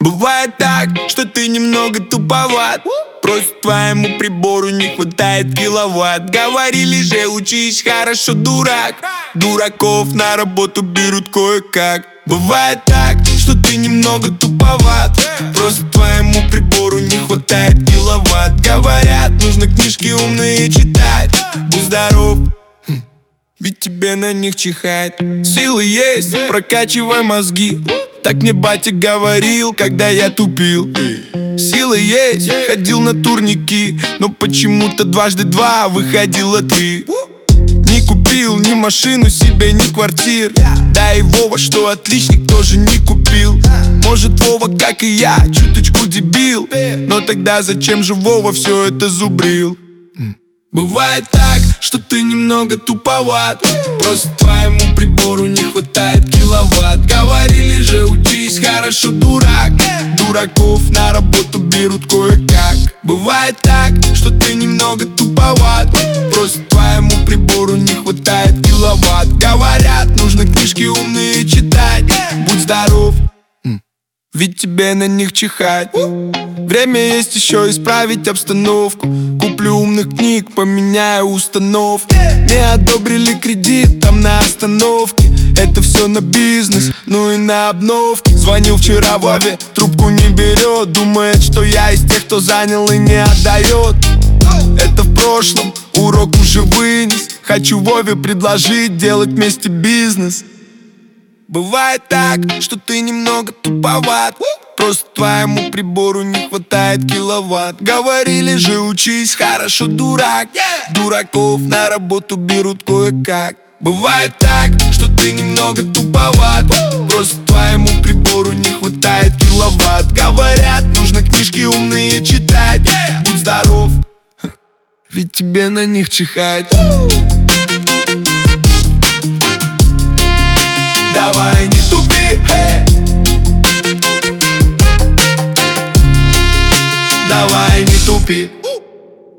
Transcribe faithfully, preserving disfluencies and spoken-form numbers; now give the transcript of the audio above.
Бывает так, что ты немного туповат, просто твоему прибору не хватает киловатт. Говорили же, учись хорошо, дурак. Дураков на работу берут кое-как. Бывает так, что ты немного туповат, просто твоему прибору не хватает киловатт. Говорят, нужно книжки умные читать. Будь здоров, ведь тебе на них чихать. Силы есть, прокачивай мозги. Так мне батя говорил, когда я тупил. Силы есть, ходил на турники, но почему-то дважды два выходила ты. Не купил ни машину себе, ни квартир. Да и Вова, что отличник, тоже не купил. Может, Вова, как и я, чуточку дебил, но тогда зачем же Вова все это зубрил? Бывает так, что ты немного туповат, просто твоему прибору не хватает киловатт. Говорили же, учись хорошо, дурак. Дураков на работу берут кое-как. Бывает так, что ты немного туповат, просто твоему прибору не хватает киловатт. Говорят, нужно книжки умные читать. Будь здоров, ведь тебе на них чихать. Время есть еще исправить обстановку. Куплю умных книг, поменяю установки. Не одобрили кредит там на остановке. Это все на бизнес, ну и на обновки. Звонил вчера Вове, трубку не берет. Думает, что я из тех, кто занял и не отдает. Это в прошлом, урок уже вынес. Хочу Вове предложить делать вместе бизнес. Бывает так, что ты немного туповат, просто твоему прибору не хватает киловатт. Говорили же, учись хорошо, дурак. Дураков на работу берут кое-как. Бывает так, что ты немного туповат, просто твоему прибору не хватает киловатт. Говорят, нужно книжки умные читать. Будь здоров, ведь тебе на них чихать. Давай не тупи, hey. Давай не тупи.